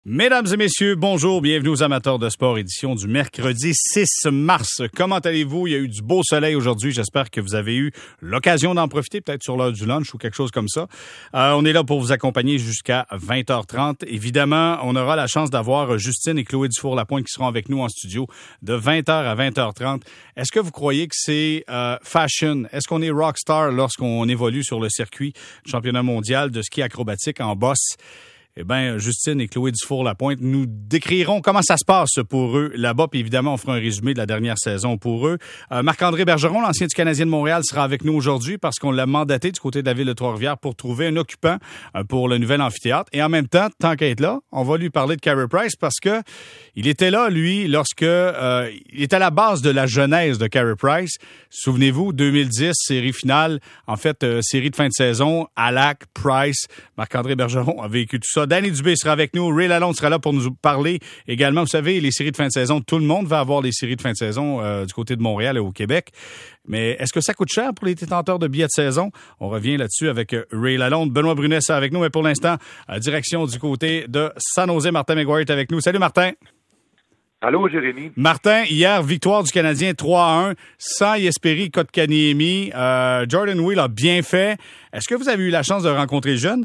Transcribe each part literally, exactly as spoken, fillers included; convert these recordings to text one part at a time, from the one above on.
Mesdames et messieurs, bonjour, bienvenue aux amateurs de sport, édition du mercredi six mars. Comment allez-vous? Il y a eu du beau soleil aujourd'hui. J'espère que vous avez eu l'occasion d'en profiter, peut-être sur l'heure du lunch ou quelque chose comme ça. Euh, on est là pour vous accompagner jusqu'à vingt heures trente. Évidemment, on aura la chance d'avoir Justine et Chloé Dufour-Lapointe qui seront avec nous en studio de vingt heures à vingt heures trente. Est-ce que vous croyez que c'est euh, fashion? Est-ce qu'on est rockstar lorsqu'on évolue sur le circuit du championnat mondial de ski acrobatique en bosse? Eh bien, Justine et Chloé Dufour-Lapointe nous décriront comment ça se passe pour eux là-bas. Puis évidemment, on fera un résumé de la dernière saison pour eux. Euh, Marc-André Bergeron, l'ancien du Canadien de Montréal, sera avec nous aujourd'hui parce qu'on l'a mandaté du côté de la ville de Trois-Rivières pour trouver un occupant euh, pour le nouvel amphithéâtre. Et en même temps, tant qu'à être là, on va lui parler de Carey Price parce que il était là, lui, lorsque euh, il était à la base de la genèse de Carey Price. Souvenez-vous, deux mille dix, série finale, en fait, euh, série de fin de saison, Halak, Price, Marc-André Bergeron a vécu tout ça. Danny Dubé sera avec nous. Ray Lalonde sera là pour nous parler également. Vous savez, les séries de fin de saison, tout le monde va avoir les séries de fin de saison euh, du côté de Montréal et au Québec. Mais est-ce que ça coûte cher pour les détenteurs de billets de saison? On revient là-dessus avec Ray Lalonde. Benoît Brunet sera avec nous. Mais pour l'instant, euh, direction du côté de San Jose. Martin McGuire est avec nous. Salut Martin. Allô, Jérémy. Martin, hier, victoire du Canadien trois à un, sans Jesperi Kotkaniemi. Euh, Jordan Will a bien fait. Est-ce que vous avez eu la chance de rencontrer le jeune?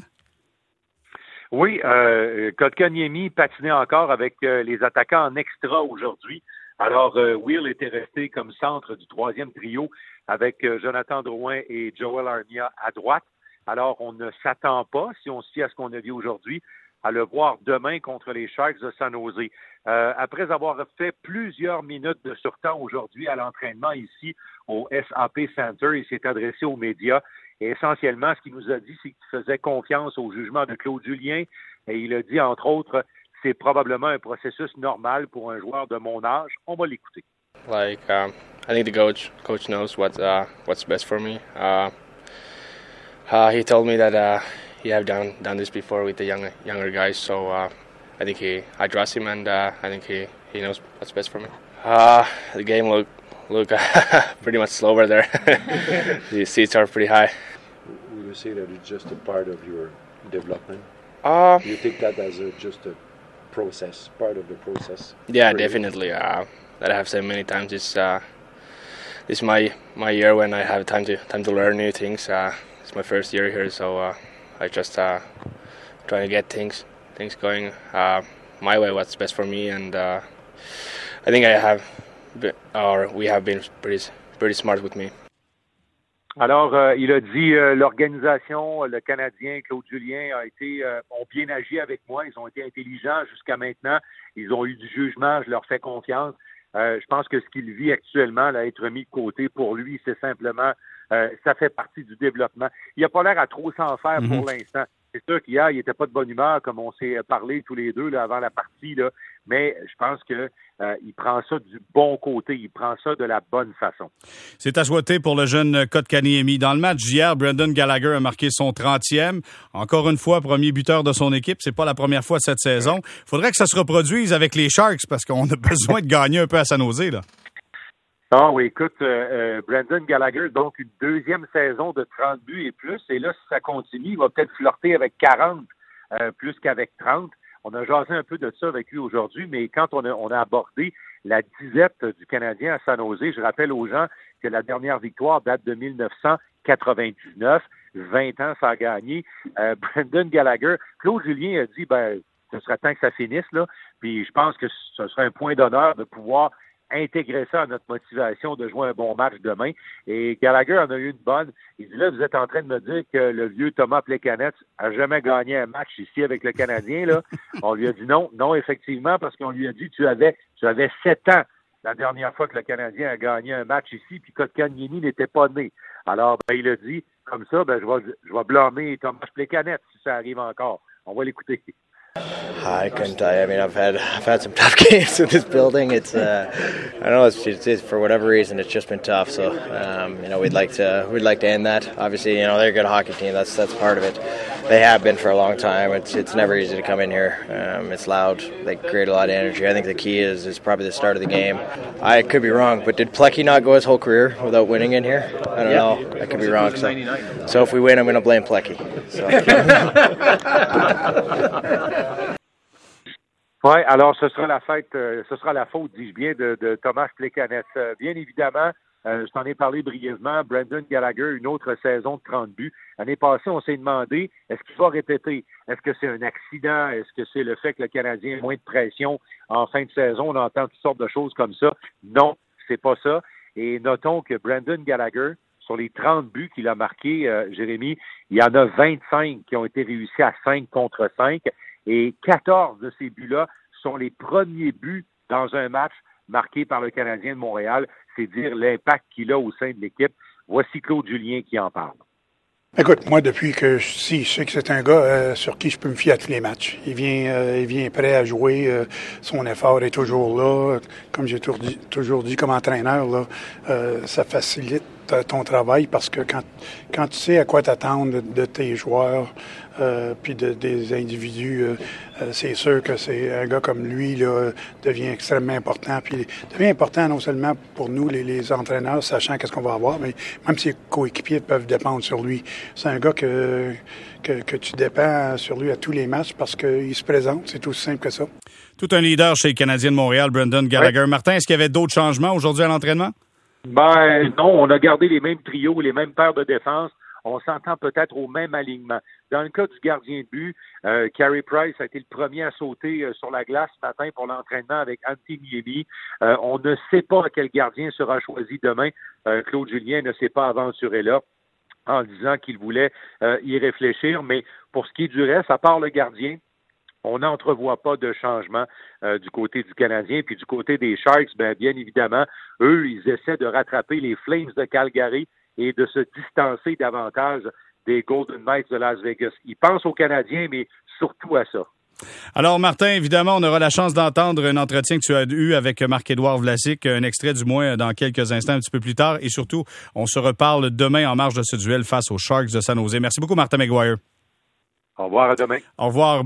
Oui, euh, Kotkaniemi patinait encore avec euh, les attaquants en extra aujourd'hui. Alors, euh, Will était resté comme centre du troisième trio avec euh, Jonathan Drouin et Joel Armia à droite. Alors, on ne s'attend pas, si on se fie à ce qu'on a vu aujourd'hui, à le voir demain contre les Sharks de San Jose. Euh, après avoir fait plusieurs minutes de surtemps aujourd'hui à l'entraînement ici au S A P Center, il s'est adressé aux médias. Et essentiellement, ce qu'il nous a dit, c'est qu'il faisait confiance au jugement de Claude Julien. Et il a dit, entre autres, c'est probablement un processus normal pour un joueur de mon âge. On va l'écouter. Like, um, I think the coach coach knows what uh, what's best for me. Uh, uh, he told me that uh, he have done done this before with the younger younger guys, so uh, I think he I trust him, and uh, I think he, he knows what's best for me. Uh, the game look look pretty much slower there. The seats are pretty high. Would you say that it's just a part of your development? Uh, Do you think that as a, just a process, part of the process? Yeah, definitely. Uh, that I have said many times. It's uh, this is my my year when I have time to time to learn new things. Uh, it's my first year here, so uh, I just uh, trying to get things things going uh, my way. What's best for me, and uh, I think I have, been, or we have been pretty pretty smart with me. Alors, euh, il a dit euh, l'organisation, le Canadien, Claude Julien, a été euh, ont bien agi avec moi. Ils ont été intelligents jusqu'à maintenant. Ils ont eu du jugement. Je leur fais confiance. Euh, je pense que ce qu'il vit actuellement, là, être mis de côté, pour lui, c'est simplement, euh, ça fait partie du développement. Il n'a pas l'air à trop s'en faire mm-hmm. pour l'instant. C'est sûr qu'hier, il n'était pas de bonne humeur, comme on s'est parlé tous les deux là, avant la partie, là. Mais je pense que euh, il prend ça du bon côté, il prend ça de la bonne façon. C'est à souhaiter pour le jeune Kotkaniemi. Dans le match d'hier, Brendan Gallagher a marqué son trentième. Encore une fois, premier buteur de son équipe. C'est pas la première fois cette saison. Il faudrait que ça se reproduise avec les Sharks parce qu'on a besoin de gagner un peu à San Jose, là. Ah oui, écoute, euh, euh, Brendan Gallagher, donc une deuxième saison de trente buts et plus. Et là, si ça continue, il va peut-être flirter avec quarante euh, plus qu'avec trente. On a jasé un peu de ça avec lui aujourd'hui, mais quand on a, on a abordé la disette du Canadien à San Jose, je rappelle aux gens que la dernière victoire date de dix-neuf cent quatre-vingt-dix-neuf. vingt ans, ça a gagné. Euh, Brendan Gallagher, Claude Julien a dit, ben, ce serait temps que ça finisse, là. Puis je pense que ce serait un point d'honneur de pouvoir intégrer ça à notre motivation de jouer un bon match demain. Et Gallagher en a eu une bonne. Il dit là, vous êtes en train de me dire que le vieux Thomas Plekanec a jamais gagné un match ici avec le Canadien, là. On lui a dit non, non, effectivement, parce qu'on lui a dit tu avais, tu avais sept ans la dernière fois que le Canadien a gagné un match ici, puis Kotkaniemi n'était pas né. Alors, ben, il a dit, comme ça, ben, je vais, je vais blâmer Thomas Plekanec si ça arrive encore. On va l'écouter. I couldn't tell you. I mean, I've had I've had some tough games in this building. It's uh, I don't know. It's, it's, it's for whatever reason, it's just been tough. So um, you know, we'd like to we'd like to end that. Obviously, you know, they're a good hockey team. That's that's part of it. They have been for a long time. It's it's never easy to come in here. Um, it's loud. They create a lot of energy. I think the key is is probably the start of the game. I could be wrong, but did Plecky not go his whole career without winning in here? I don't yeah. know. I could be wrong. So, so if we win, I'm going to blame Plecky. So. Oui, alors ce sera la fête, euh, ce sera la faute, dis-je bien, de, de Thomas Plekanec. Euh, bien évidemment, euh, je t'en ai parlé brièvement, Brendan Gallagher, une autre saison de trente buts. L'année passée, on s'est demandé, est-ce qu'il va répéter? Est-ce que c'est un accident? Est-ce que c'est le fait que le Canadien ait moins de pression en fin de saison? On entend toutes sortes de choses comme ça. Non, c'est pas ça. Et notons que Brendan Gallagher, sur les trente buts qu'il a marqués, euh, Jérémy, il y en a vingt-cinq qui ont été réussis à cinq contre cinq. Et quatorze de ces buts-là sont les premiers buts dans un match marqué par le Canadien de Montréal. C'est dire l'impact qu'il a au sein de l'équipe. Voici Claude Julien qui en parle. Écoute, moi, depuis que je, si, je sais que c'est un gars euh, sur qui je peux me fier à tous les matchs. Il vient, euh, il vient prêt à jouer. Euh, son effort est toujours là. Comme j'ai toujours dit, toujours dit comme entraîneur, là, euh, ça facilite ton travail parce que quand, quand tu sais à quoi t'attendre de, de tes joueurs euh, puis de, des individus, euh, euh, c'est sûr que c'est un gars comme lui là, devient extrêmement important. Puis devient important non seulement pour nous, les, les entraîneurs, sachant qu'est-ce qu'on va avoir, mais même ses coéquipiers peuvent dépendre sur lui. C'est un gars que, que, que tu dépends sur lui à tous les matchs parce qu'il se présente. C'est aussi simple que ça. Tout un leader chez les Canadiens de Montréal, Brendan Gallagher. Ouais. Martin, est-ce qu'il y avait d'autres changements aujourd'hui à l'entraînement? Ben non, on a gardé les mêmes trios, les mêmes paires de défense. On s'entend peut-être au même alignement. Dans le cas du gardien de but, euh, Carey Price a été le premier à sauter euh, sur la glace ce matin pour l'entraînement avec Antti Niemi. Euh, on ne sait pas quel gardien sera choisi demain. Euh, Claude Julien ne s'est pas aventuré là en disant qu'il voulait euh, y réfléchir. Mais pour ce qui est du reste, à part le gardien, on n'entrevoit pas de changement euh, du côté du Canadien. Puis du côté des Sharks, ben, bien évidemment, eux, ils essaient de rattraper les Flames de Calgary et de se distancer davantage des Golden Knights de Las Vegas. Ils pensent aux Canadiens, mais surtout à ça. Alors, Martin, évidemment, on aura la chance d'entendre un entretien que tu as eu avec Marc-Édouard Vlasic, un extrait du moins dans quelques instants, un petit peu plus tard. Et surtout, on se reparle demain en marge de ce duel face aux Sharks de San Jose. Merci beaucoup, Martin McGuire. Au revoir, à demain. Au revoir.